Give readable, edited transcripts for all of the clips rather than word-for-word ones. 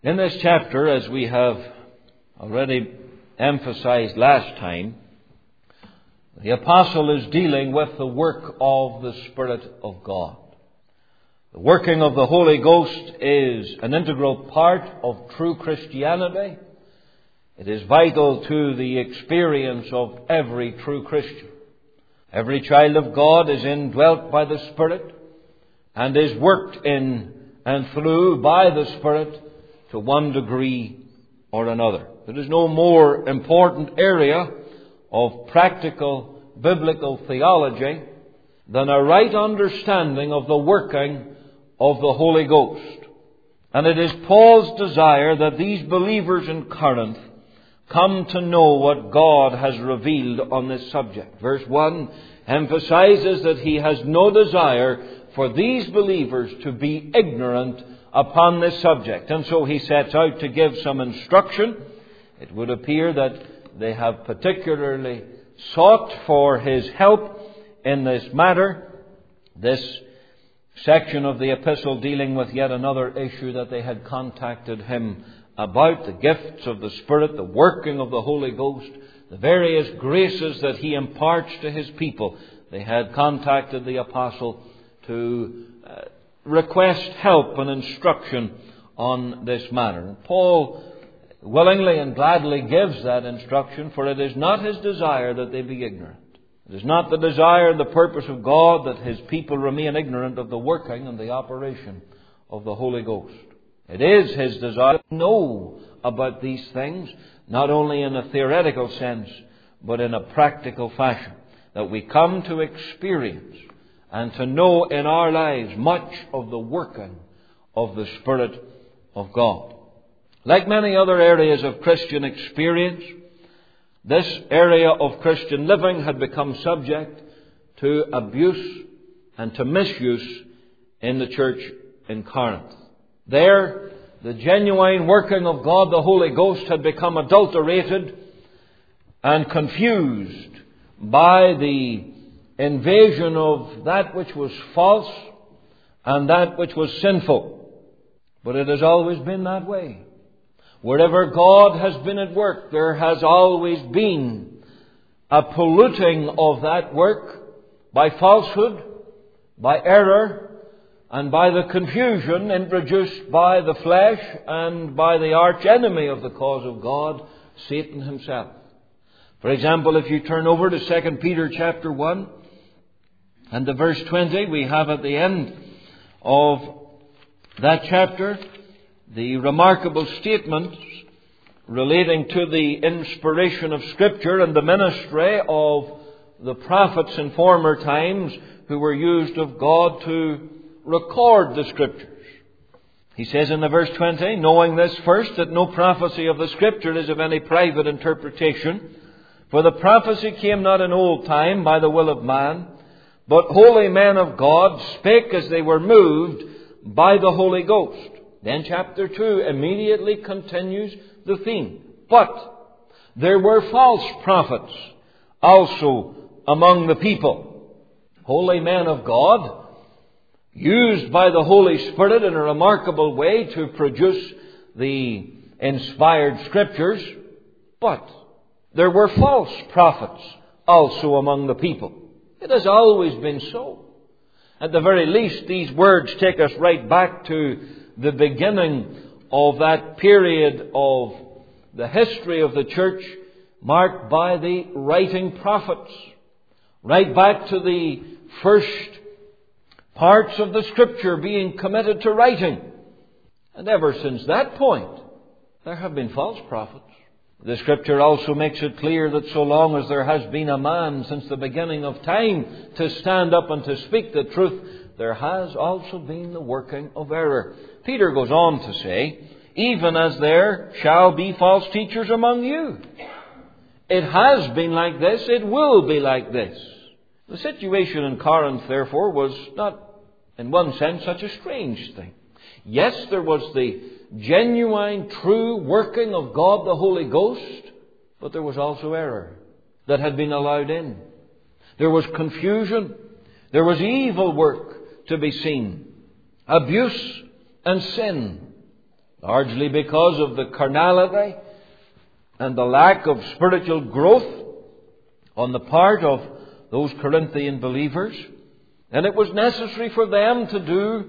In this chapter, as we have already emphasized last time, the apostle is dealing with the work of the Spirit of God. The working of the Holy Ghost is an integral part of true Christianity. It is vital to the experience of every true Christian. Every child of God is indwelt by the Spirit and is worked in and through by the Spirit to one degree or another. There is no more important area of practical biblical theology than a right understanding of the working of the Holy Ghost. And it is Paul's desire that these believers in Corinth come to know what God has revealed on this subject. Verse 1 emphasizes that he has no desire for these believers to be ignorant upon this subject. And so he sets out to give some instruction. It would appear that they have particularly sought for his help in this matter. This section of the epistle dealing with yet another issue that they had contacted him about, the gifts of the Spirit, the working of the Holy Ghost, the various graces that he imparts to his people. They had contacted the apostle to request help and instruction on this matter. And Paul willingly and gladly gives that instruction, for it is not his desire that they be ignorant. It is not the desire and the purpose of God that his people remain ignorant of the working and the operation of the Holy Ghost. It is his desire to know about these things, not only in a theoretical sense, but in a practical fashion, that we come to experience and to know in our lives much of the working of the Spirit of God. Like many other areas of Christian experience, this area of Christian living had become subject to abuse and to misuse in the church in Corinth. There, the genuine working of God, the Holy Ghost, had become adulterated and confused by the invasion of that which was false and that which was sinful. But it has always been that way. Wherever God has been at work, there has always been a polluting of that work by falsehood, by error, and by the confusion introduced by the flesh and by the arch enemy of the cause of God, Satan himself. For example, if you turn over to 2 Peter chapter 1 and the verse 20, we have at the end of that chapter the remarkable statements relating to the inspiration of Scripture and the ministry of the prophets in former times who were used of God to record the Scriptures. He says in the verse 20, knowing this first, that no prophecy of the Scripture is of any private interpretation, for the prophecy came not in old time by the will of man, but holy men of God spake as they were moved by the Holy Ghost. Then chapter 2 immediately continues the theme. But there were false prophets also among the people. Holy men of God, used by the Holy Spirit in a remarkable way to produce the inspired Scriptures. But there were false prophets also among the people. It has always been so. At the very least, these words take us right back to the beginning of that period of the history of the church marked by the writing prophets. Right back to the first parts of the Scripture being committed to writing. And ever since that point, there have been false prophets. The Scripture also makes it clear that so long as there has been a man since the beginning of time to stand up and to speak the truth, there has also been the working of error. Peter goes on to say, even as there shall be false teachers among you. It has been like this, it will be like this. The situation in Corinth, therefore, was not, in one sense, such a strange thing. Yes, there was the genuine, true working of God the Holy Ghost, but there was also error that had been allowed in. There was confusion. There was evil work to be seen. Abuse and sin. largely because of the carnality and the lack of spiritual growth on the part of those Corinthian believers. And it was necessary for them to do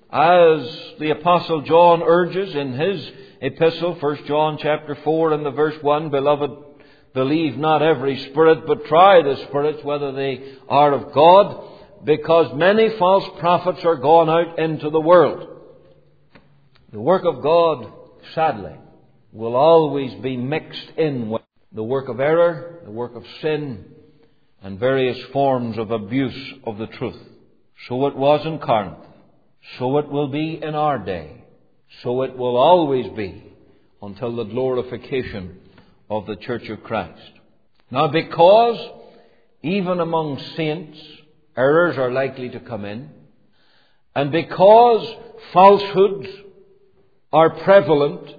as the Apostle John urges in his epistle, 1 John chapter 4 and the verse 1, "Beloved, believe not every spirit, but try the spirits whether they are of God, because many false prophets are gone out into the world." The work of God, sadly, will always be mixed in with the work of error, the work of sin, and various forms of abuse of the truth. So it was in Corinth. So it will be in our day. So it will always be until the glorification of the Church of Christ. Now, because even among saints errors are likely to come in, and because falsehoods are prevalent,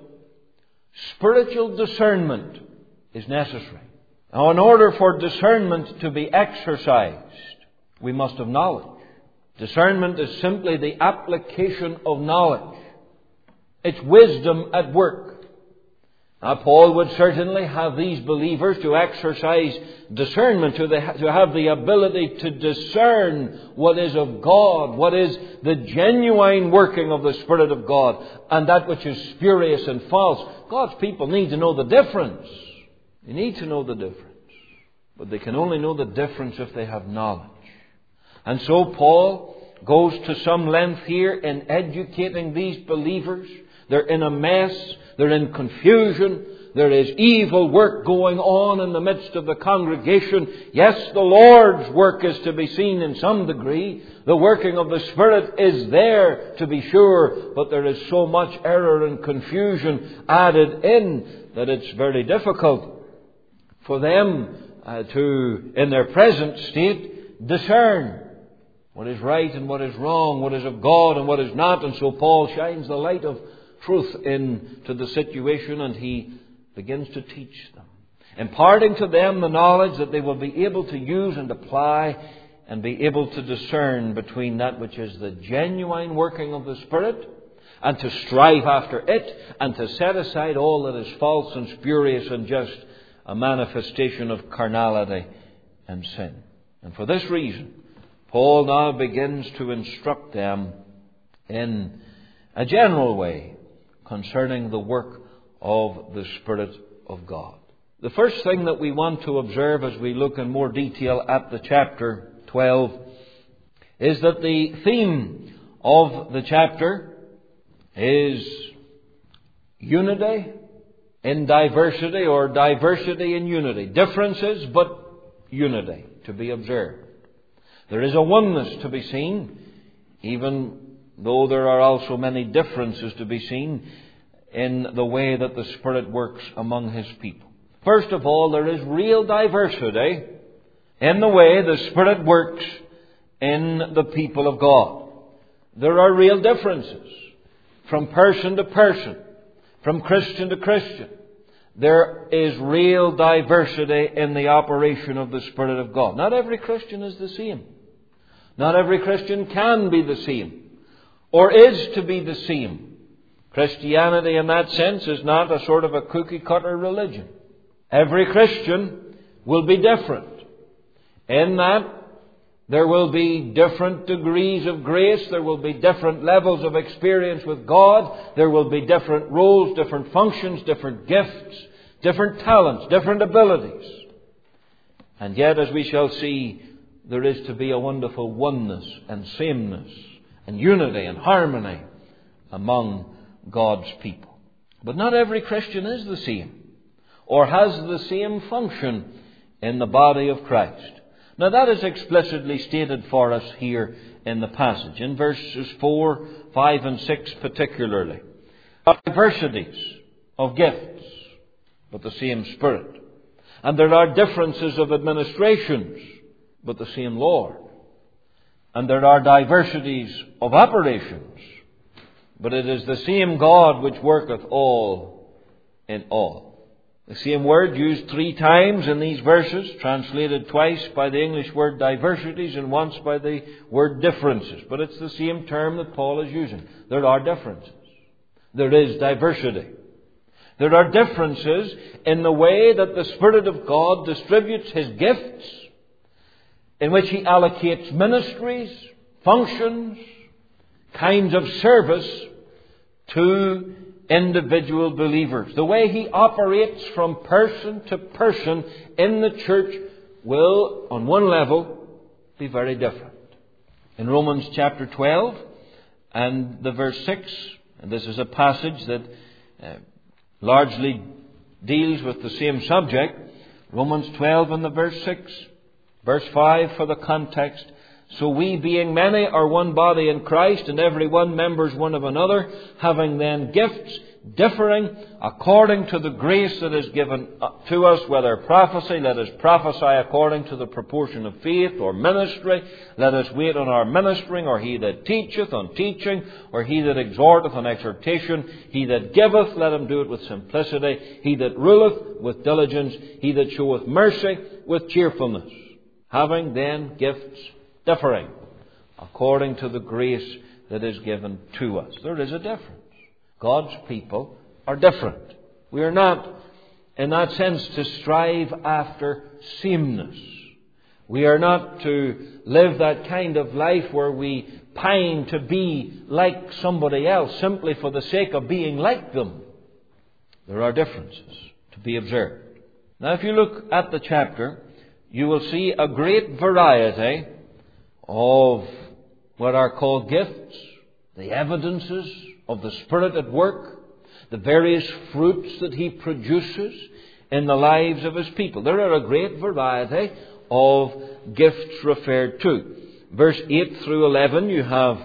spiritual discernment is necessary. Now, in order for discernment to be exercised, we must have knowledge. Discernment is simply the application of knowledge. It's wisdom at work. Now, Paul would certainly have these believers to exercise discernment, to have the ability to discern what is of God, what is the genuine working of the Spirit of God, and that which is spurious and false. God's people need to know the difference. They need to know the difference. But they can only know the difference if they have knowledge. And so Paul goes to some length here in educating these believers. They're in a mess. They're in confusion. There is evil work going on in the midst of the congregation. Yes, the Lord's work is to be seen in some degree. The working of the Spirit is there, to be sure. But there is so much error and confusion added in that it's very difficult for them to, in their present state, discern what is right and what is wrong, what is of God and what is not. And so Paul shines the light of truth into the situation, and he begins to teach them, imparting to them the knowledge that they will be able to use and apply and be able to discern between that which is the genuine working of the Spirit, and to strive after it, and to set aside all that is false and spurious and just a manifestation of carnality and sin. And for this reason, Paul now begins to instruct them in a general way concerning the work of the Spirit of God. The first thing that we want to observe as we look in more detail at the chapter 12 is that the theme of the chapter is unity in diversity, or diversity in unity. Differences, but unity to be observed. There is a oneness to be seen, even though there are also many differences to be seen in the way that the Spirit works among His people. First of all, there is real diversity in the way the Spirit works in the people of God. There are real differences from person to person, from Christian to Christian. There is real diversity in the operation of the Spirit of God. Not every Christian is the same. Not every Christian can be the same, or is to be the same. Christianity in that sense is not a sort of a cookie-cutter religion. Every Christian will be different in that there will be different degrees of grace. There will be different levels of experience with God. There will be different roles, different functions, different gifts, different talents, different abilities. And yet, as we shall see, there is to be a wonderful oneness and sameness and unity and harmony among God's people. But not every Christian is the same, or has the same function in the body of Christ. Now that is explicitly stated for us here in the passage, in verses 4, 5 and 6 particularly. Diversities of gifts, but the same Spirit. And there are differences of administrations, but the same Lord. And there are diversities of operations, but it is the same God which worketh all in all. The same word used 3 times in these verses, translated twice by the English word diversities and once by the word differences. But it's the same term that Paul is using. There are differences. there is diversity. There are differences in the way that the Spirit of God distributes His gifts, in which He allocates ministries, functions, kinds of service to individual believers. The way He operates from person to person in the church will, on one level, be very different. In Romans chapter 12 and the verse 6, and this is a passage that largely deals with the same subject. Romans 12 and the verse 6. Verse 5 for the context. So we, being many, are one body in Christ, and every one members one of another, having then gifts differing according to the grace that is given to us, whether prophecy, let us prophesy according to the proportion of faith, or ministry, let us wait on our ministering, or he that teacheth on teaching, or he that exhorteth on exhortation, he that giveth, let him do it with simplicity, he that ruleth with diligence, he that showeth mercy with cheerfulness, having then gifts differing according to the grace that is given to us. There is a difference. God's people are different. We are not, in that sense, to strive after sameness. We are not to live that kind of life where we pine to be like somebody else simply for the sake of being like them. There are differences to be observed. Now, if you look at the chapter, you will see a great variety of what are called gifts, the evidences of the Spirit at work, the various fruits that He produces in the lives of His people. There are a great variety of gifts referred to. Verse 8 through 11, you have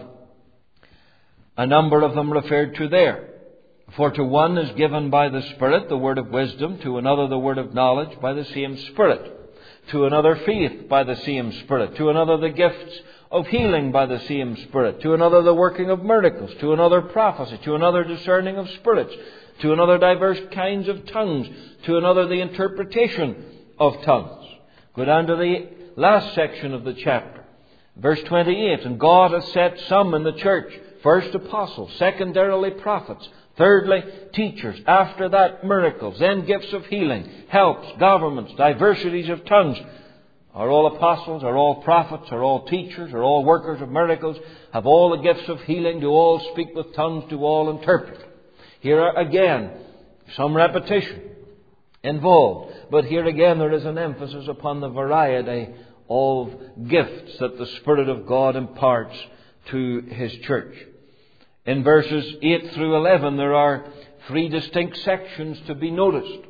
a number of them referred to there. For to one is given by the Spirit the word of wisdom, to another the word of knowledge by the same Spirit, to another faith by the same Spirit, to another the gifts of healing by the same Spirit, to another the working of miracles, to another prophecy, to another discerning of spirits, to another diverse kinds of tongues, to another the interpretation of tongues. Go down to the last section of the chapter, verse 28. And God has set some in the church, first apostles, secondarily prophets, thirdly teachers, after that miracles, then gifts of healing, helps, governments, diversities of tongues. Are all apostles, are all prophets, are all teachers, are all workers of miracles, have all the gifts of healing, do all speak with tongues, do all interpret. Here are again some repetition involved, but here again there is an emphasis upon the variety of gifts that the Spirit of God imparts to His church. In verses 8 through 11 there are three distinct sections to be noticed.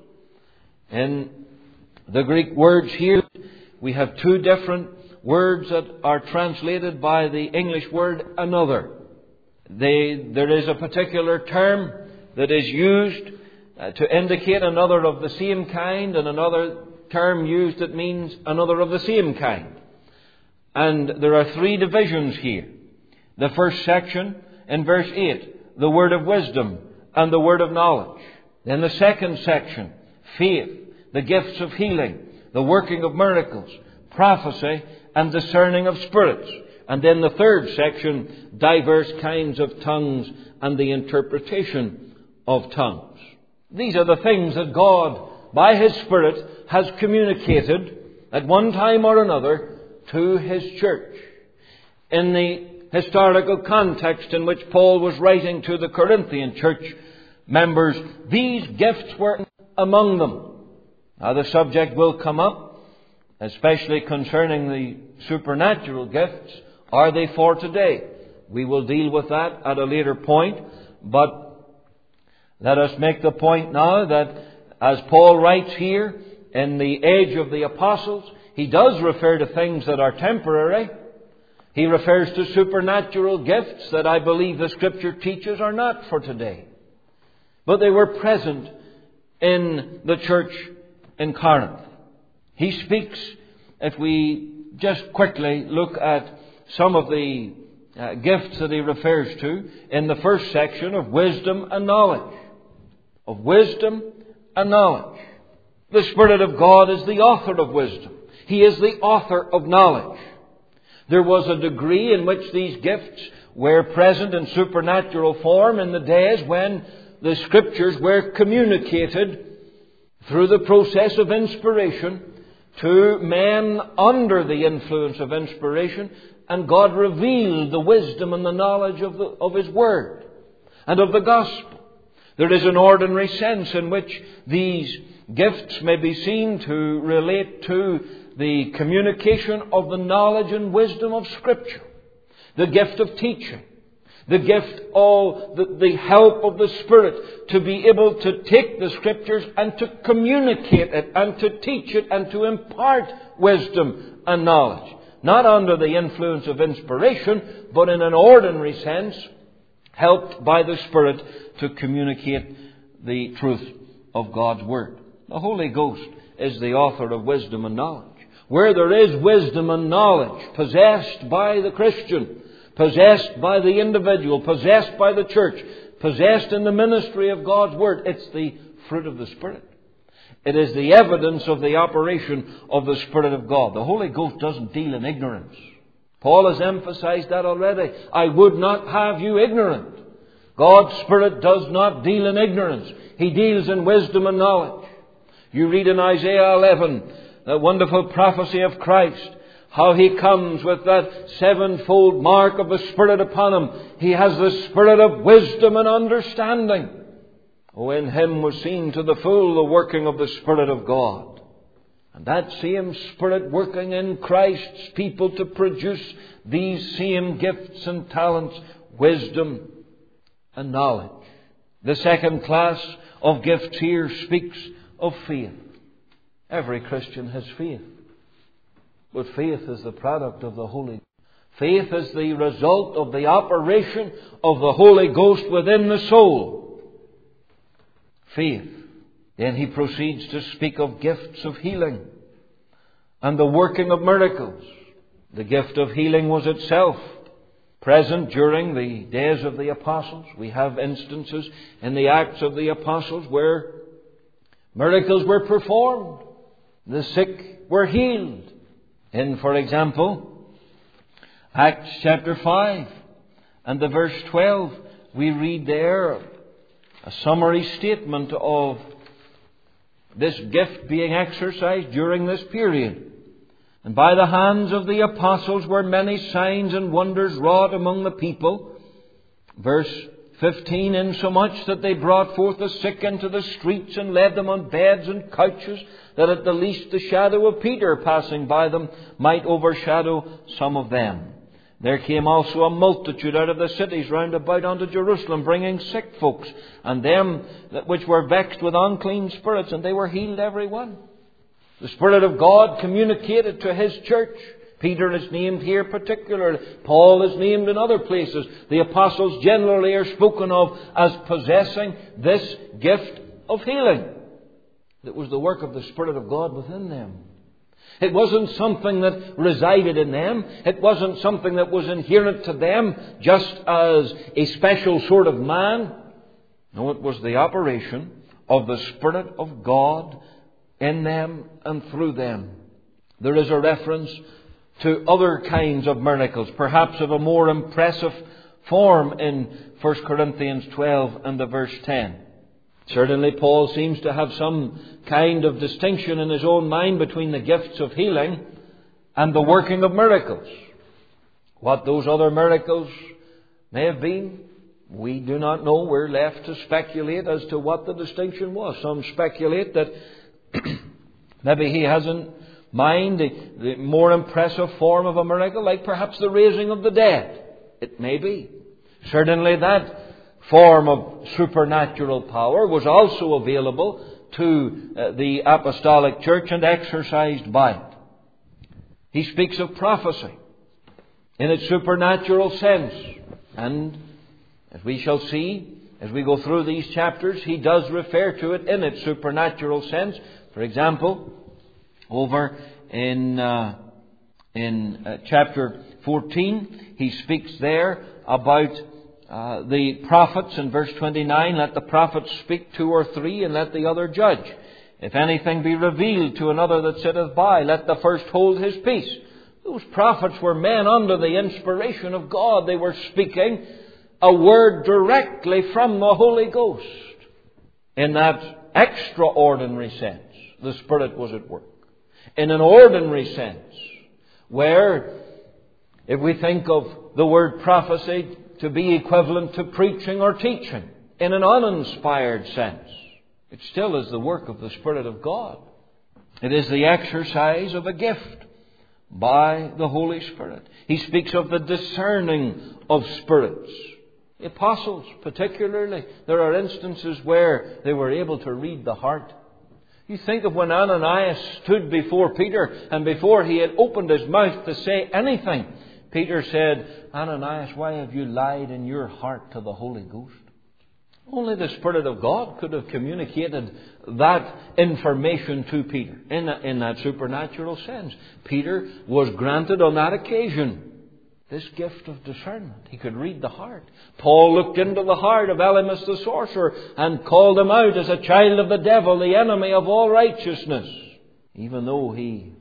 In the Greek words here, we have two different words that are translated by the English word another. There is a particular term that is used to indicate another of the same kind, and another term used that means another of the same kind. And there are three divisions here. The first section in verse 8, the word of wisdom and the word of knowledge. Then the second section, faith, the gifts of healing, the working of miracles, prophecy, and discerning of spirits. And then the third section, diverse kinds of tongues and the interpretation of tongues. These are the things that God, by His Spirit, has communicated at one time or another to His church. In the historical context in which Paul was writing to the Corinthian church members, these gifts were among them. Now the subject will come up, especially concerning the supernatural gifts. Are they for today? We will deal with that at a later point, but let us make the point now that as Paul writes here, in the age of the apostles, he does refer to things that are temporary. He refers to supernatural gifts that I believe the Scripture teaches are not for today. But they were present in the church in Corinth. He speaks, if we just quickly look at some of the gifts that he refers to, in the first section of wisdom and knowledge. Of wisdom and knowledge. The Spirit of God is the author of wisdom. He is the author of knowledge. There was a degree in which these gifts were present in supernatural form in the days when the Scriptures were communicated through the process of inspiration to men under the influence of inspiration, and God revealed the wisdom and the knowledge of His Word and of the Gospel. There is an ordinary sense in which these gifts may be seen to relate to the communication of the knowledge and wisdom of Scripture, the gift of teaching, the gift of the help of the Spirit to be able to take the Scriptures and to communicate it and to teach it and to impart wisdom and knowledge. Not under the influence of inspiration, but in an ordinary sense, helped by the Spirit to communicate the truth of God's Word. The Holy Ghost is the author of wisdom and knowledge. Where there is wisdom and knowledge possessed by the Christian, possessed by the individual, possessed by the church, possessed in the ministry of God's Word, it's the fruit of the Spirit. It is the evidence of the operation of the Spirit of God. The Holy Ghost doesn't deal in ignorance. Paul has emphasized that already. I would not have you ignorant. God's Spirit does not deal in ignorance. He deals in wisdom and knowledge. You read in Isaiah 11, the wonderful prophecy of Christ, how He comes with that sevenfold mark of the Spirit upon Him. He has the Spirit of wisdom and understanding. Oh, in Him was seen to the full the working of the Spirit of God. And that same Spirit working in Christ's people to produce these same gifts and talents, wisdom and knowledge. The second class of gifts here speaks of faith. Every Christian has faith. But faith is the product of the Holy Ghost. Faith is the result of the operation of the Holy Ghost within the soul. Faith. Then he proceeds to speak of gifts of healing and the working of miracles. The gift of healing was itself present during the days of the apostles. We have instances in the Acts of the Apostles where miracles were performed. The sick were healed. In, for example, Acts chapter 5 and the verse 12, we read there a summary statement of this gift being exercised during this period. And by the hands of the apostles were many signs and wonders wrought among the people. Verse 15, insomuch that they brought forth the sick into the streets and led them on beds and couches, that at the least the shadow of Peter passing by them might overshadow some of them. There came also a multitude out of the cities round about unto Jerusalem, bringing sick folks, and them which were vexed with unclean spirits, and they were healed every one. The Spirit of God communicated to His church. Peter is named here particularly. Paul is named in other places. The apostles generally are spoken of as possessing this gift of healing. It was the work of the Spirit of God within them. It wasn't something that resided in them. It wasn't something that was inherent to them just as a special sort of man. No, it was the operation of the Spirit of God in them and through them. There is a reference to other kinds of miracles, perhaps of a more impressive form in 1 Corinthians 12 and the verse 10. Certainly Paul seems to have some kind of distinction in his own mind between the gifts of healing and the working of miracles. What those other miracles may have been, we do not know. We're left to speculate as to what the distinction was. Some speculate that maybe he has in mind the more impressive form of a miracle, like perhaps the raising of the dead. It may be. Certainly that form of supernatural power was also available to the apostolic church and exercised by it. He speaks of prophecy in its supernatural sense. And as we shall see as we go through these chapters, he does refer to it in its supernatural sense. For example, over in chapter 14, he speaks there about the prophets in verse 29. Let the prophets speak 2 or 3, and let the other judge. If anything be revealed to another that sitteth by, let the first hold his peace. Those prophets were men under the inspiration of God. They were speaking a word directly from the Holy Ghost. In that extraordinary sense, the Spirit was at work. In an ordinary sense, where, if we think of the word prophecy to be equivalent to preaching or teaching, in an uninspired sense, it still is the work of the Spirit of God. It is the exercise of a gift by the Holy Spirit. He speaks of the discerning of spirits. The apostles, particularly, there are instances where they were able to read the heart. You think of when Ananias stood before Peter, and before he had opened his mouth to say anything, Peter said, "Ananias, why have you lied in your heart to the Holy Ghost?" Only the Spirit of God could have communicated that information to Peter in that supernatural sense. Peter was granted on that occasion this gift of discernment. He could read the heart. Paul looked into the heart of Elymas the sorcerer and called him out as a child of the devil, the enemy of all righteousness, even though he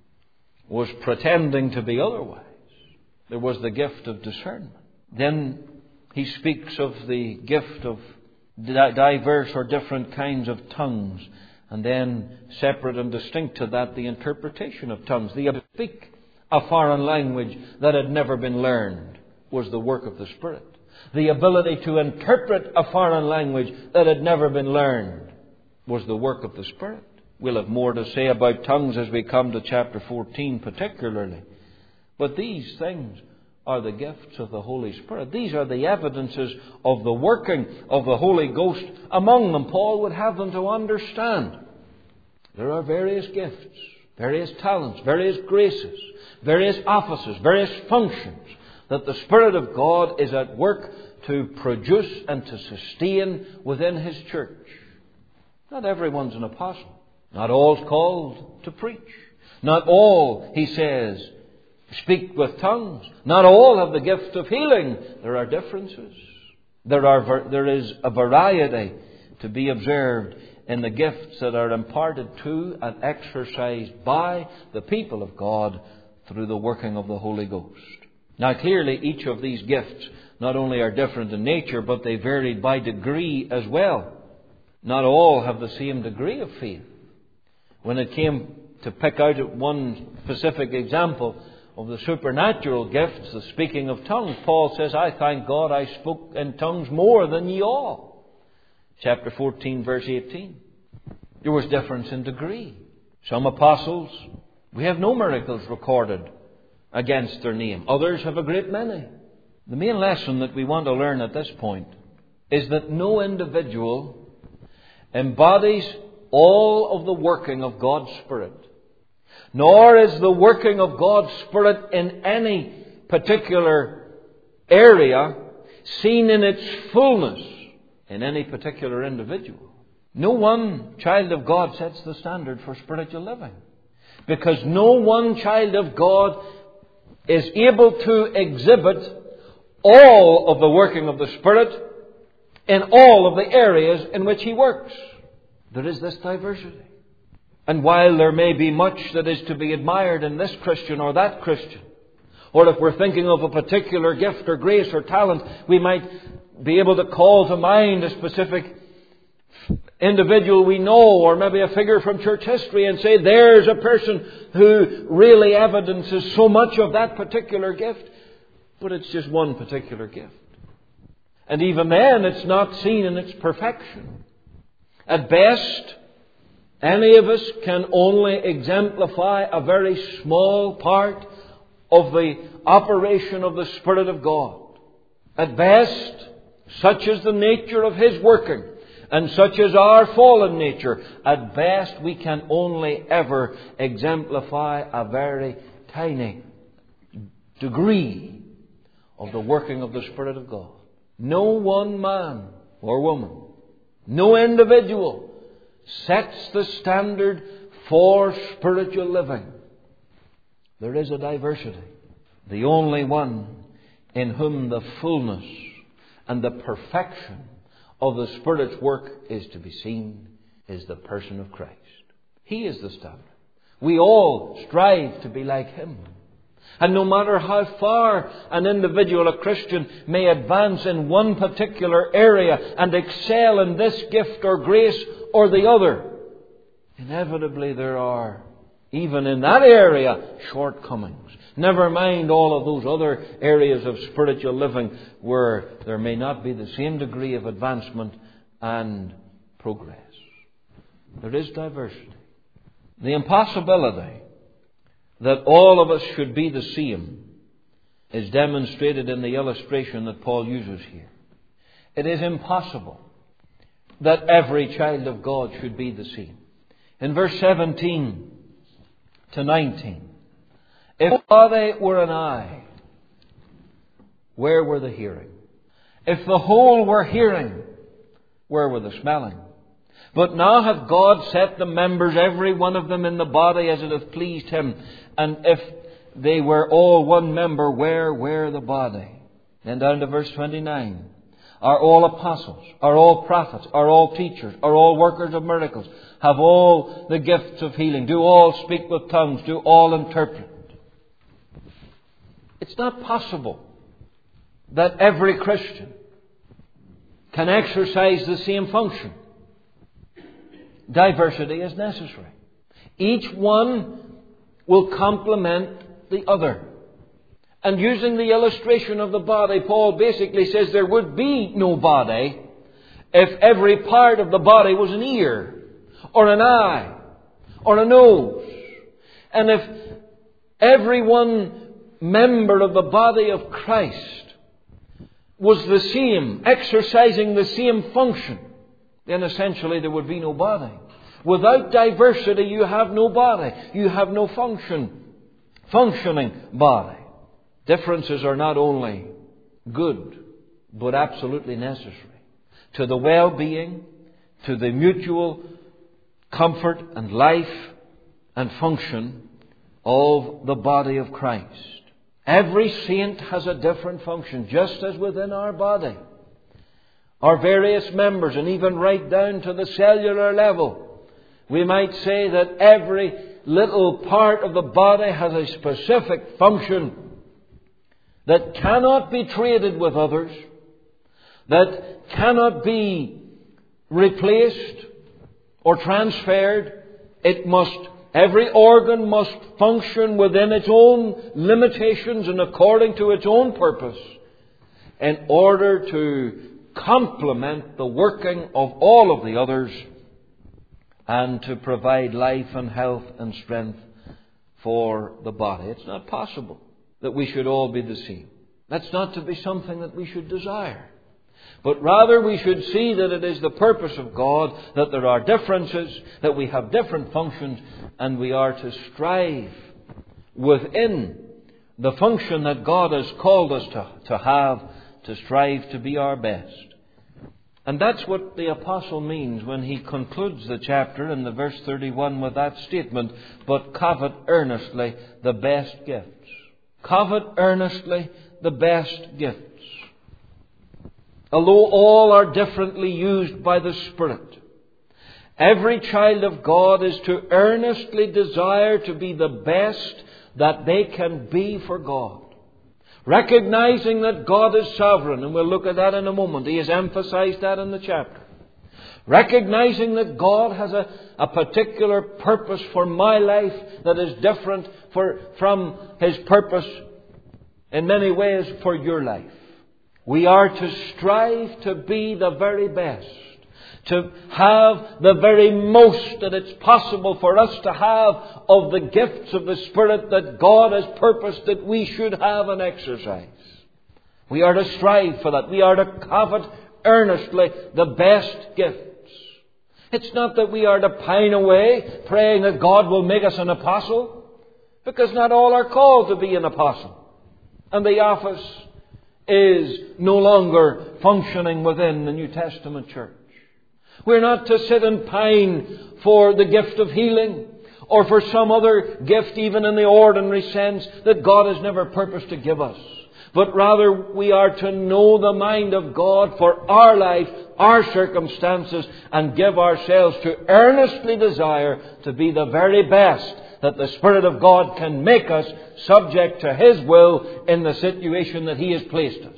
was pretending to be otherwise. There was the gift of discernment. Then he speaks of the gift of diverse or different kinds of tongues, and then separate and distinct to that, the interpretation of tongues. The ability to speak a foreign language that had never been learned was the work of the Spirit. The ability to interpret a foreign language that had never been learned was the work of the Spirit. We'll have more to say about tongues as we come to chapter 14 particularly. But these things are the gifts of the Holy Spirit. These are the evidences of the working of the Holy Ghost among them. Paul would have them to understand. There are various gifts, various talents, various graces, various offices, various functions that the Spirit of God is at work to produce and to sustain within His church. Not everyone's an apostle. Not all's called to preach. Not all, he says, speak with tongues. Not all have the gift of healing. There are differences. There is a variety to be observed in the gifts that are imparted to and exercised by the people of God through the working of the Holy Ghost. Now clearly each of these gifts not only are different in nature, but they varied by degree as well. Not all have the same degree of faith. When it came to pick out one specific example of the supernatural gifts, the speaking of tongues, Paul says, "I thank God I spoke in tongues more than ye all." Chapter 14, verse 18. There was difference in degree. Some apostles, we have no miracles recorded against their name. Others have a great many. The main lesson that we want to learn at this point is that no individual embodies all of the working of God's Spirit. Nor is the working of God's Spirit in any particular area seen in its fullness in any particular individual. No one child of God sets the standard for spiritual living, because no one child of God is able to exhibit all of the working of the Spirit in all of the areas in which he works. There is this diversity. And while there may be much that is to be admired in this Christian or that Christian, or if we're thinking of a particular gift or grace or talent, we might be able to call to mind a specific individual we know, or maybe a figure from church history, and say, there's a person who really evidences so much of that particular gift, but it's just one particular gift. And even then, it's not seen in its perfection. At best, any of us can only exemplify a very small part of the operation of the Spirit of God. At best, such is the nature of His working, and such is our fallen nature. At best, we can only ever exemplify a very tiny degree of the working of the Spirit of God. No one man or woman, no individual sets the standard for spiritual living. There is a diversity. The only one in whom the fullness and the perfection of the Spirit's work is to be seen is the person of Christ. He is the standard. We all strive to be like Him. And no matter how far an individual, a Christian, may advance in one particular area and excel in this gift or grace or the other, inevitably there are, even in that area, shortcomings. Never mind all of those other areas of spiritual living where there may not be the same degree of advancement and progress. There is diversity. The impossibility that all of us should be the same is demonstrated in the illustration that Paul uses here. It is impossible that every child of God should be the same. In verse 17 to 19, if the body were an eye, where were the hearing? If the whole were hearing, where were the smelling? But now hath God set the members, every one of them, in the body as it hath pleased Him. And if they were all one member, where were the body? Then down to verse 29. Are all apostles? Are all prophets? Are all teachers? Are all workers of miracles? Have all the gifts of healing? Do all speak with tongues? Do all interpret? It's not possible that every Christian can exercise the same function. Diversity is necessary. Each one will complement the other. And using the illustration of the body, Paul basically says there would be no body if every part of the body was an ear, or an eye, or a nose. And if every one member of the body of Christ was the same, exercising the same function, then essentially there would be no body. Without diversity, you have no body. You have no functioning body. Differences are not only good, but absolutely necessary to the well-being, to the mutual comfort and life and function of the body of Christ. Every saint has a different function, just as within our body. Our various members, and even right down to the cellular level, we might say that every little part of the body has a specific function that cannot be traded with others, that cannot be replaced or transferred. Every organ must function within its own limitations and according to its own purpose in order to complement the working of all of the others and to provide life and health and strength for the body. It's not possible that we should all be the same. That's not to be something that we should desire. But rather we should see that it is the purpose of God that there are differences, that we have different functions, and we are to strive within the function that God has called us to have, to strive to be our best. And that's what the apostle means when he concludes the chapter in the verse 31 with that statement, but covet earnestly the best gifts. Covet earnestly the best gifts. Although all are differently used by the Spirit, every child of God is to earnestly desire to be the best that they can be for God. Recognizing that God is sovereign, and we'll look at that in a moment. He has emphasized that in the chapter. Recognizing that God has a particular purpose for my life that is different from His purpose in many ways for your life. We are to strive to be the very best, to have the very most that it's possible for us to have of the gifts of the Spirit that God has purposed that we should have and exercise. We are to strive for that. We are to covet earnestly the best gifts. It's not that we are to pine away praying that God will make us an apostle, because not all are called to be an apostle. And the office is no longer functioning within the New Testament church. We're not to sit and pine for the gift of healing or for some other gift, even in the ordinary sense, that God has never purposed to give us. But rather we are to know the mind of God for our life, our circumstances, and give ourselves to earnestly desire to be the very best that the Spirit of God can make us subject to His will in the situation that He has placed us.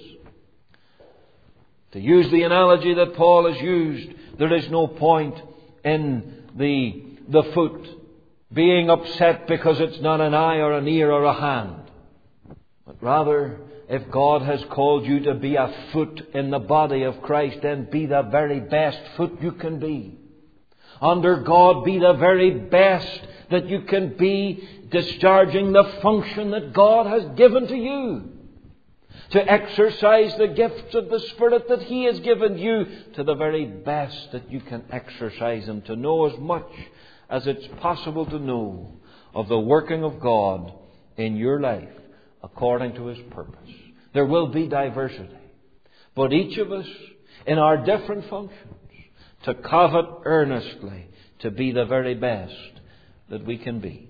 To use the analogy that Paul has used, there is no point in the foot being upset because it's not an eye or an ear or a hand. But rather, if God has called you to be a foot in the body of Christ, then be the very best foot you can be. Under God, be the very best that you can be, discharging the function that God has given to you. To exercise the gifts of the Spirit that He has given you to the very best that you can exercise them. To know as much as it's possible to know of the working of God in your life according to His purpose. There will be diversity, but each of us in our different functions to covet earnestly to be the very best that we can be.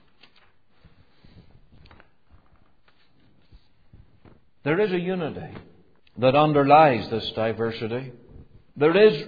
There is a unity that underlies this diversity. There is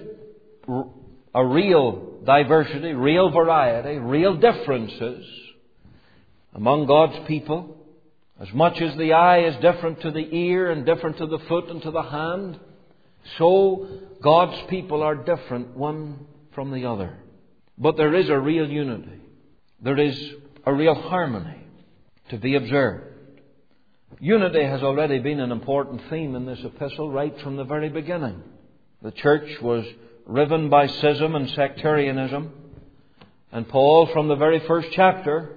a real diversity, real variety, real differences among God's people. As much as the eye is different to the ear and different to the foot and to the hand, so God's people are different one from the other. But there is a real unity. There is a real harmony to be observed. Unity has already been an important theme in this epistle right from the very beginning. The church was riven by schism and sectarianism. And Paul, from the very first chapter,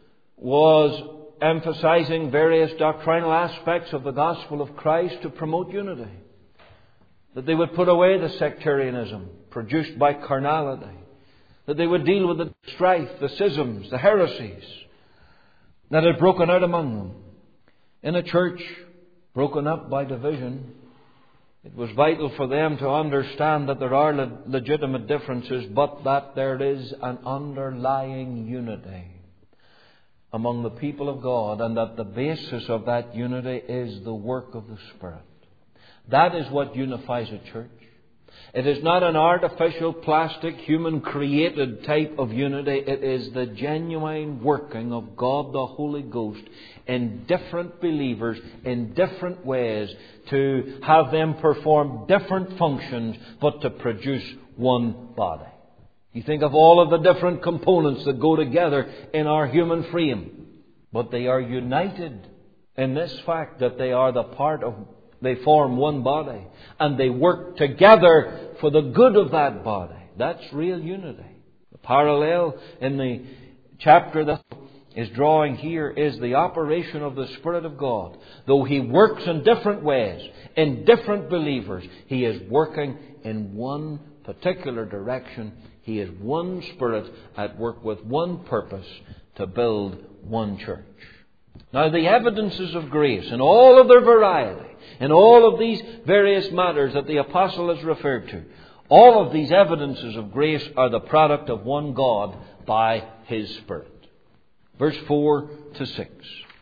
was emphasizing various doctrinal aspects of the gospel of Christ to promote unity. That they would put away the sectarianism produced by carnality. That they would deal with the strife, the schisms, the heresies that had broken out among them. In a church broken up by division, it was vital for them to understand that there are legitimate differences, but that there is an underlying unity among the people of God, and that the basis of that unity is the work of the Spirit. That is what unifies a church. It is not an artificial, plastic, human-created type of unity. It is the genuine working of God the Holy Ghost in different believers, in different ways, to have them perform different functions, but to produce one body. You think of all of the different components that go together in our human frame, but they are united in this fact that they are they form one body, and they work together for the good of that body. That's real unity. The parallel in the chapter that is drawing here is the operation of the Spirit of God. Though He works in different ways, in different believers, He is working in one particular direction. He is one Spirit at work with one purpose to build one church. Now, the evidences of grace in all of their variety, in all of these various matters that the apostle has referred to, all of these evidences of grace are the product of one God by His Spirit. Verse 4 to 6.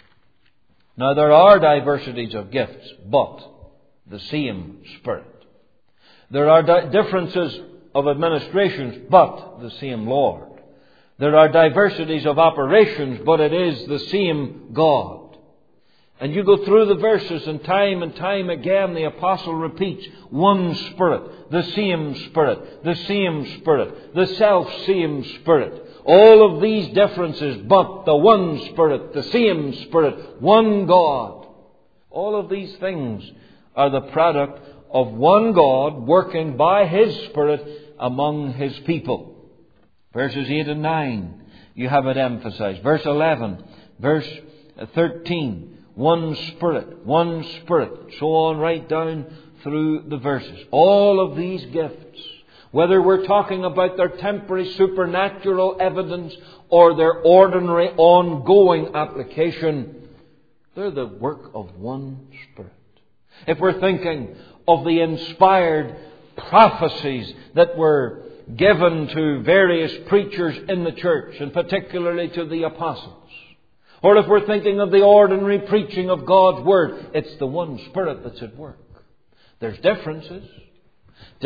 Now there are diversities of gifts, but the same Spirit. There are differences of administrations, but the same Lord. There are diversities of operations, but it is the same God. And you go through the verses, and time again the apostle repeats, one Spirit, the same Spirit, the same Spirit, the self-same Spirit. All of these differences, but the one Spirit, the same Spirit, one God. All of these things are the product of one God working by His Spirit among His people. Verses 8 and 9, you have it emphasized. Verse 11, verse 13, one Spirit, so on right down through the verses. All of these gifts, whether we're talking about their temporary supernatural evidence or their ordinary ongoing application, they're the work of one Spirit. If we're thinking of the inspired prophecies that were given to various preachers in the church, and particularly to the apostles, or if we're thinking of the ordinary preaching of God's Word, it's the one Spirit that's at work. There's differences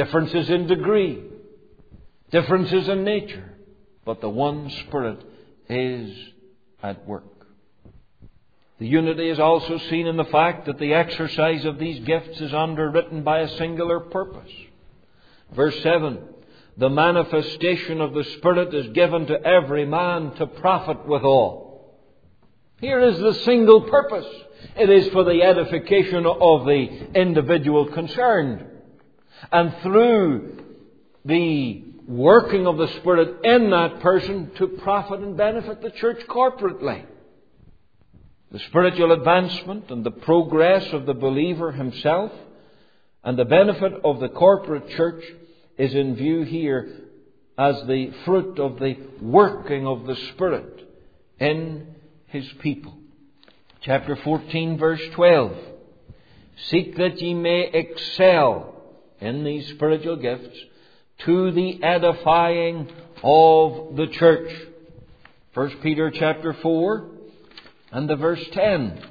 in degree, differences in nature, but the one Spirit is at work. The unity is also seen in the fact that the exercise of these gifts is underwritten by a singular purpose. Verse 7, the manifestation of the Spirit is given to every man to profit withal. Here is the single purpose. It is for the edification of the individual concerned. And through the working of the Spirit in that person to profit and benefit the church corporately. The spiritual advancement and the progress of the believer himself and the benefit of the corporate church is in view here as the fruit of the working of the Spirit in His people. Chapter 14, verse 12. Seek that ye may excel in these spiritual gifts to the edifying of the church. 1 Peter chapter 4 and the verse 10.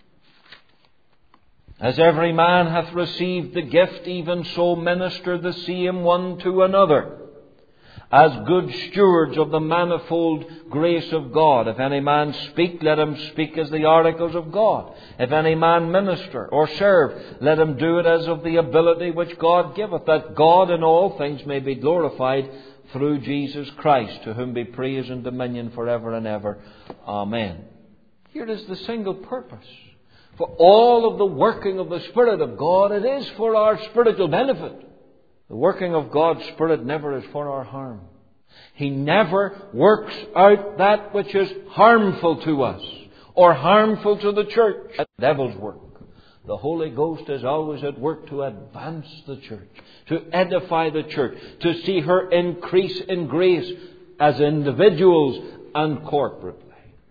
As every man hath received the gift, even so minister the same one to another, as good stewards of the manifold grace of God. If any man speak, let him speak as the oracles of God. If any man minister or serve, let him do it as of the ability which God giveth, that God in all things may be glorified through Jesus Christ, to whom be praise and dominion forever and ever. Amen. Here is the single purpose. For all of the working of the Spirit of God, it is for our spiritual benefit. The working of God's Spirit never is for our harm. He never works out that which is harmful to us or harmful to the church. That's the devil's work. The Holy Ghost is always at work to advance the church, to edify the church, to see her increase in grace as individuals and corporately.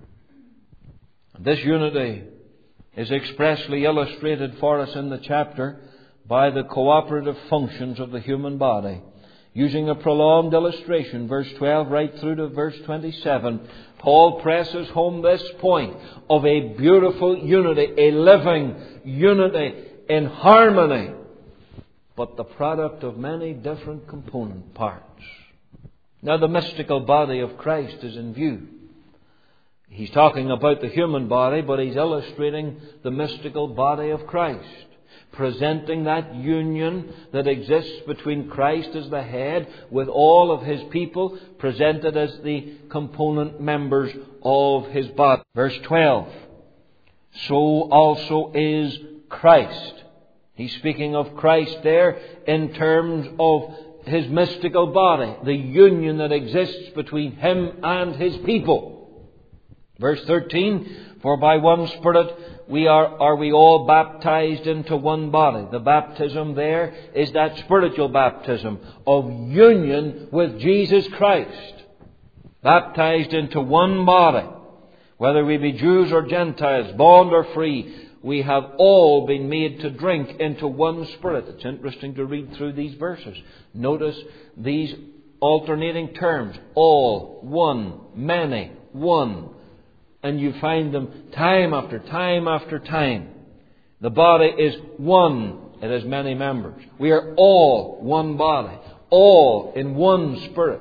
This unity is expressly illustrated for us in the chapter by the cooperative functions of the human body. Using a prolonged illustration, verse 12 right through to verse 27, Paul presses home this point of a beautiful unity, a living unity in harmony, but the product of many different component parts. Now the mystical body of Christ is in view. He's talking about the human body, but he's illustrating the mystical body of Christ, presenting that union that exists between Christ as the head with all of His people, presented as the component members of His body. Verse 12. So also is Christ. He's speaking of Christ there in terms of His mystical body, the union that exists between Him and His people. Verse 13, for by one Spirit are we all baptized into one body. The baptism there is that spiritual baptism of union with Jesus Christ. Baptized into one body. Whether we be Jews or Gentiles, bond or free, we have all been made to drink into one Spirit. It's interesting to read through these verses. Notice these alternating terms. All, one, many, one. And you find them time after time after time. The body is one. It has many members. We are all one body. All in one Spirit.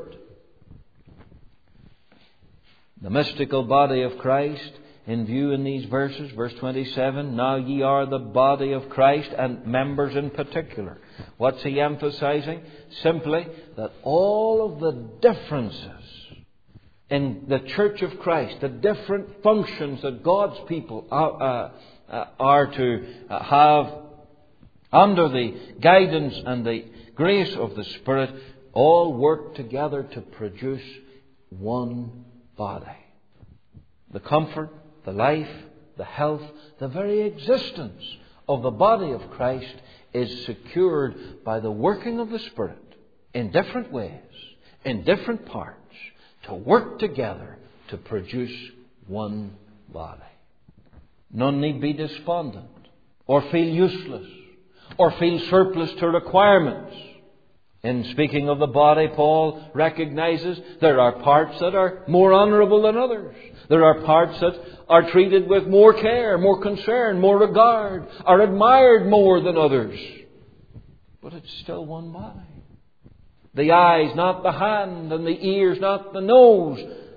The mystical body of Christ in view in these verses. Verse 27. Now ye are the body of Christ, and members in particular. What's he emphasizing? Simply that all of the differences in the Church of Christ, the different functions that God's people are to have under the guidance and the grace of the Spirit, all work together to produce one body. The comfort, the life, the health, the very existence of the body of Christ is secured by the working of the Spirit in different ways, in different parts, to work together to produce one body. None need be despondent or feel useless or feel surplus to requirements. In speaking of the body, Paul recognizes there are parts that are more honourable than others. There are parts that are treated with more care, more concern, more regard, are admired more than others. But it's still one body. The eyes, not the hand, and the ears, not the nose.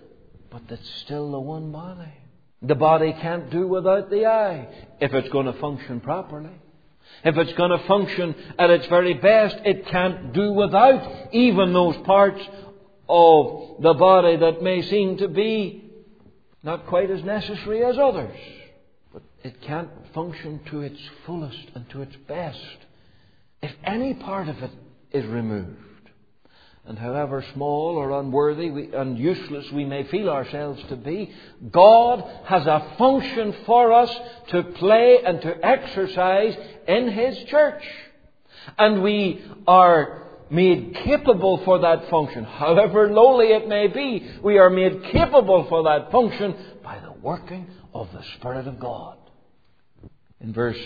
but it's still the one body. The body can't do without the eye if it's going to function properly. If it's going to function at its very best, it can't do without even those parts of the body that may seem to be not quite as necessary as others. But it can't function to its fullest and to its best if any part of it is removed. And however small or unworthy and useless we may feel ourselves to be, God has a function for us to play and to exercise in His church. And we are made capable for that function. However lowly it may be, we are made capable for that function by the working of the Spirit of God. In verse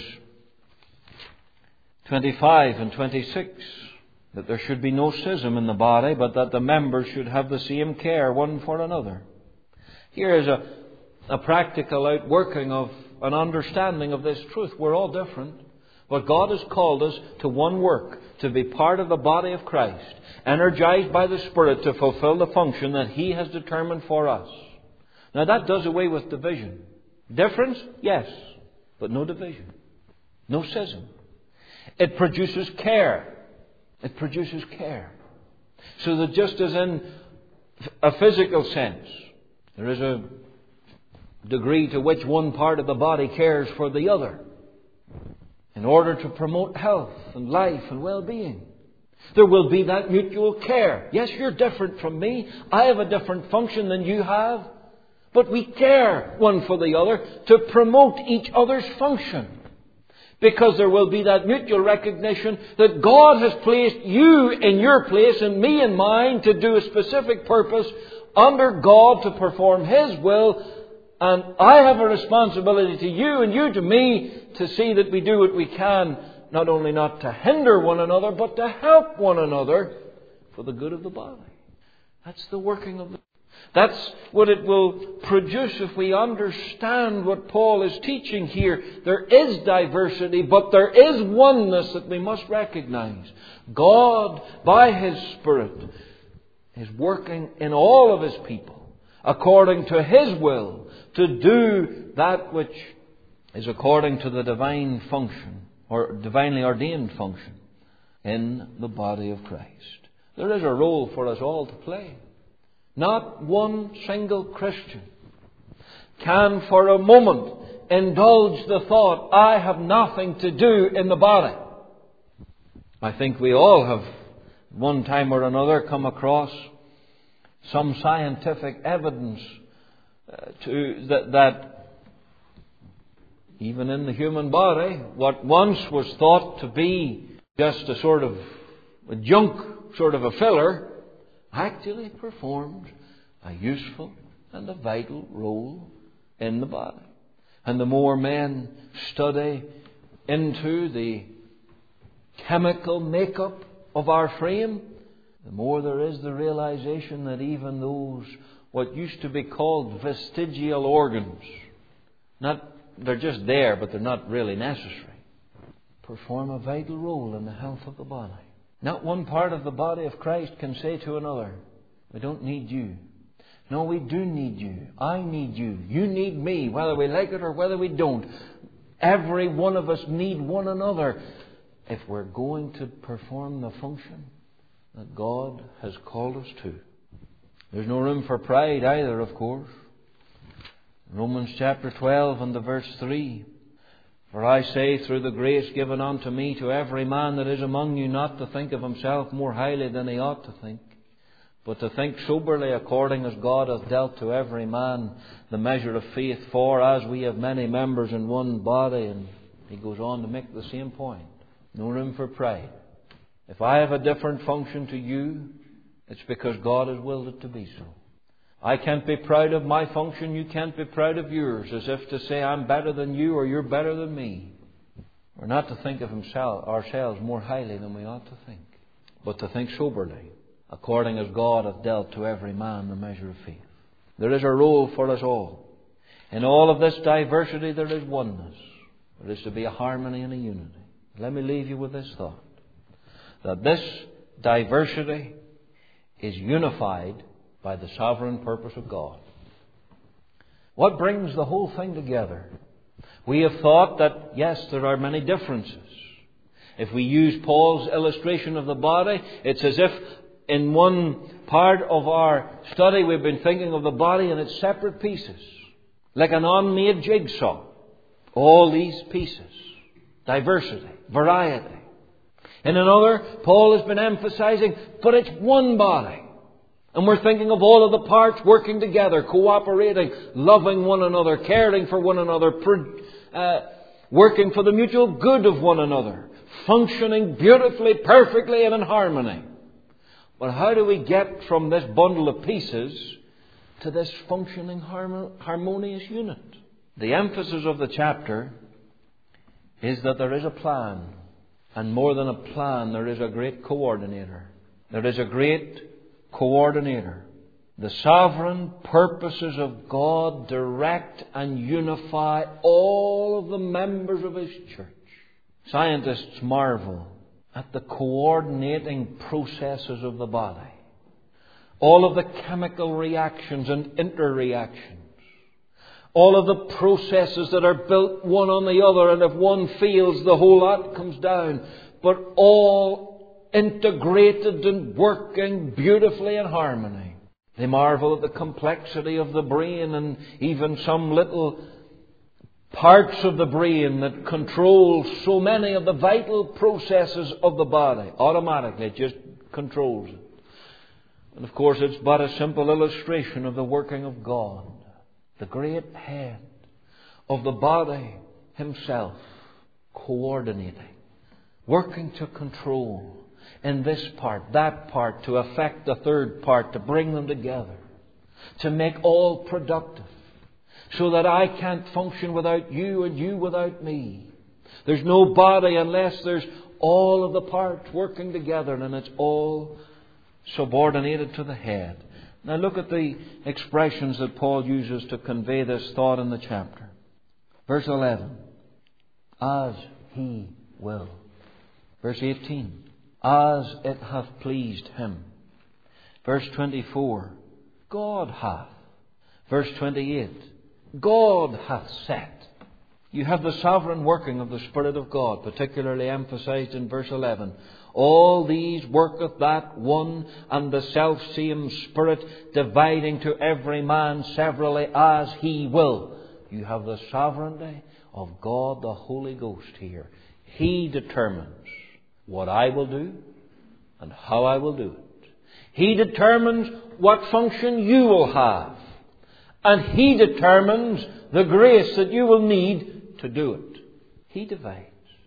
25 and 26, that there should be no schism in the body, but that the members should have the same care one for another. Here is a practical outworking of an understanding of this truth. We're all different, but God has called us to one work, to be part of the body of Christ, energized by the Spirit to fulfill the function that He has determined for us. Now that does away with division. Difference? Yes, but no division. No schism. It produces care. It produces care. So that just as in a physical sense, there is a degree to which one part of the body cares for the other in order to promote health and life and well-being. There will be that mutual care. Yes, you're different from me. I have a different function than you have. But we care one for the other to promote each other's function. Because there will be that mutual recognition that God has placed you in your place and me in mine to do a specific purpose under God to perform His will. And I have a responsibility to you and you to me to see that we do what we can, not only not to hinder one another, but to help one another for the good of the body. That's the working of the... That's what it will produce if we understand what Paul is teaching here. There is diversity, but there is oneness that we must recognize. God, by His Spirit, is working in all of His people according to His will to do that which is according to the divine function or divinely ordained function in the body of Christ. There is a role for us all to play. Not one single Christian can for a moment indulge the thought, I have nothing to do in the body. I think we all have, one time or another, come across some scientific evidence that even in the human body, what once was thought to be just a sort of a junk, sort of a filler, actually performs a useful and a vital role in the body. And the more men study into the chemical makeup of our frame, the more there is the realization that even those what used to be called vestigial organs, they're just there, but they're not really necessary, perform a vital role in the health of the body. Not one part of the body of Christ can say to another, we don't need you. No, we do need you. I need you. You need me, whether we like it or whether we don't. Every one of us need one another if we're going to perform the function that God has called us to. There's no room for pride either, of course. Romans chapter 12 and the verse 3. For I say, through the grace given unto me, to every man that is among you, not to think of himself more highly than he ought to think, but to think soberly according as God hath dealt to every man the measure of faith. For as we have many members in one body, and he goes on to make the same point. No room for pride. If I have a different function to you, it's because God has willed it to be so. I can't be proud of my function, you can't be proud of yours, as if to say I'm better than you or you're better than me. We're not to think of ourselves more highly than we ought to think, but to think soberly, according as God hath dealt to every man the measure of faith. There is a role for us all. In all of this diversity there is oneness. There is to be a harmony and a unity. Let me leave you with this thought, that this diversity is unified by the sovereign purpose of God. What brings the whole thing together? We have thought that, yes, there are many differences. If we use Paul's illustration of the body, it's as if in one part of our study we've been thinking of the body in its separate pieces, like an unmade jigsaw. All these pieces, diversity, variety. In another, Paul has been emphasizing, but it's one body. And we're thinking of all of the parts working together, cooperating, loving one another, caring for one another, working for the mutual good of one another, functioning beautifully, perfectly, and in harmony. But how do we get from this bundle of pieces to this functioning, harmonious unit? The emphasis of the chapter is that there is a plan. And more than a plan, there is a great coordinator. There is a great coordinator. The sovereign purposes of God direct and unify all of the members of His church. Scientists marvel at the coordinating processes of the body. All of the chemical reactions and interreactions. All of the processes that are built one on the other, and if one fails, the whole lot comes down. But all integrated and working beautifully in harmony. They marvel at the complexity of the brain and even some little parts of the brain that control so many of the vital processes of the body. Automatically, it just controls it. And of course, it's but a simple illustration of the working of God. The great head of the body Himself, coordinating, working to control in this part, that part, to affect the third part, to bring them together, to make all productive, so that I can't function without you and you without me. There's no body unless there's all of the parts working together, and it's all subordinated to the head. Now look at the expressions that Paul uses to convey this thought in the chapter. Verse 11, as He will. Verse 18, as it hath pleased Him. Verse 24, God hath. Verse 28, God hath set. You have the sovereign working of the Spirit of God, particularly emphasized in verse 11. All these worketh that one and the selfsame Spirit, dividing to every man severally as He will. You have the sovereignty of God the Holy Ghost here. He determines what I will do and how I will do it. He determines what function you will have. And He determines the grace that you will need to do it. He divides.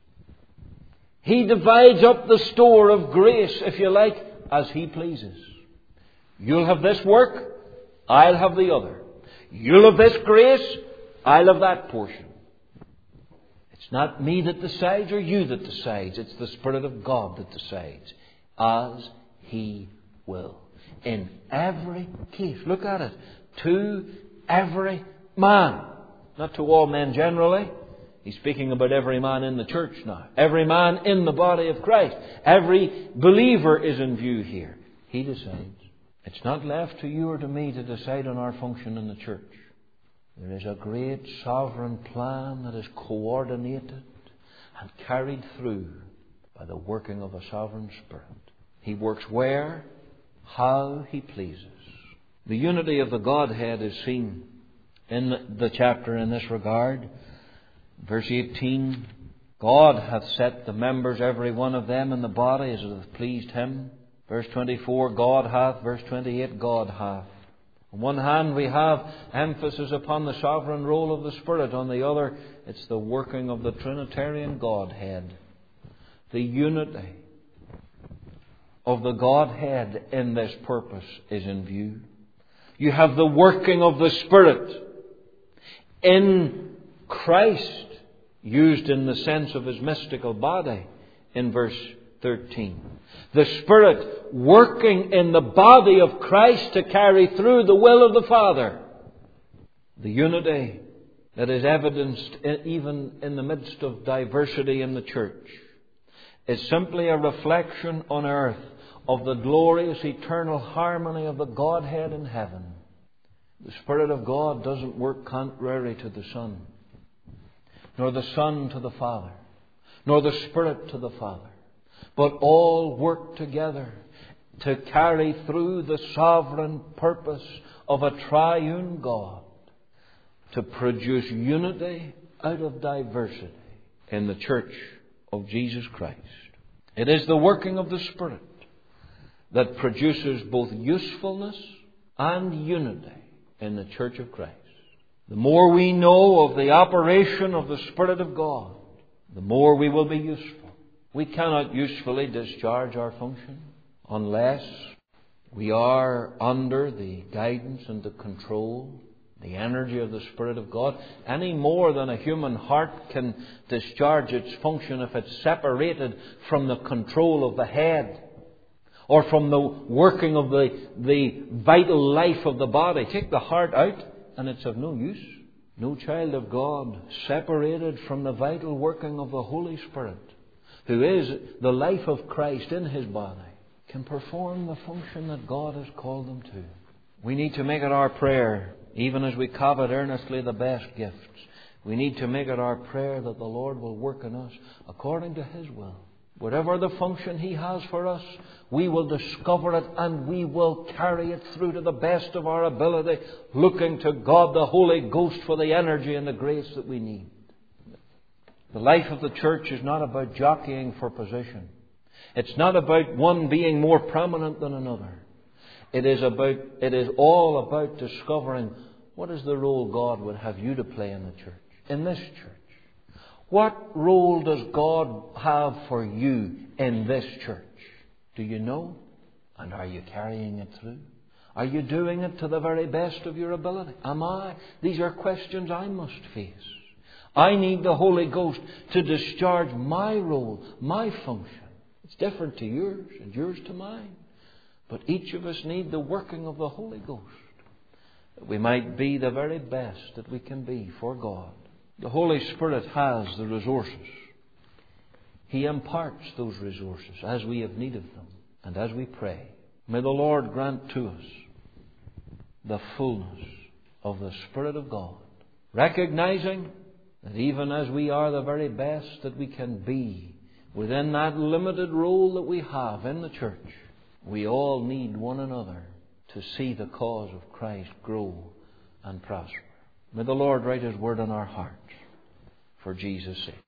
He divides up the store of grace, if you like, as He pleases. You'll have this work, I'll have the other. You'll have this grace, I'll have that portion. It's not me that decides or you that decides. It's the Spirit of God that decides. As He will. In every case. Look at it. To every man. Not to all men generally. He's speaking about every man in the church now. Every man in the body of Christ. Every believer is in view here. He decides. It's not left to you or to me to decide on our function in the church. There is a great sovereign plan that is coordinated and carried through by the working of a sovereign Spirit. He works where, how He pleases. The unity of the Godhead is seen in the chapter in this regard. Verse 18, God hath set the members, every one of them, in the body as it hath pleased Him. Verse 24, God hath. Verse 28, God hath. On one hand, we have emphasis upon the sovereign role of the Spirit. On the other, it's the working of the Trinitarian Godhead. The unity of the Godhead in this purpose is in view. You have the working of the Spirit in Christ, used in the sense of His mystical body in verse 13. The Spirit working in the body of Christ to carry through the will of the Father. The unity that is evidenced even in the midst of diversity in the church is simply a reflection on earth of the glorious eternal harmony of the Godhead in heaven. The Spirit of God doesn't work contrary to the Son, nor the Son to the Father, nor the Spirit to the Father, but all work together to carry through the sovereign purpose of a triune God to produce unity out of diversity in the church of Jesus Christ. It is the working of the Spirit that produces both usefulness and unity in the church of Christ. The more we know of the operation of the Spirit of God, the more we will be useful. We cannot usefully discharge our function unless we are under the guidance and the control, the energy of the Spirit of God, any more than a human heart can discharge its function if it's separated from the control of the head or from the working of the vital life of the body. Take the heart out and it's of no use. No child of God separated from the vital working of the Holy Spirit, who is the life of Christ in His body, can perform the function that God has called them to. We need to make it our prayer, even as we covet earnestly the best gifts. We need to make it our prayer that the Lord will work in us according to His will. Whatever the function He has for us, we will discover it and we will carry it through to the best of our ability, looking to God the Holy Ghost for the energy and the grace that we need. The life of the church is not about jockeying for position. It's not about one being more prominent than another. It is all about discovering what is the role God would have you to play in the church, in this church. What role does God have for you in this church? Do you know? And are you carrying it through? Are you doing it to the very best of your ability? Am I? These are questions I must face. I need the Holy Ghost to discharge my role, my function. It's different to yours and yours to mine. But each of us need the working of the Holy Ghost, that we might be the very best that we can be for God. The Holy Spirit has the resources. He imparts those resources as we have need of them and as we pray. May the Lord grant to us the fullness of the Spirit of God, recognizing that even as we are the very best that we can be within that limited role that we have in the church, we all need one another to see the cause of Christ grow and prosper. May the Lord write His word on our hearts for Jesus' sake.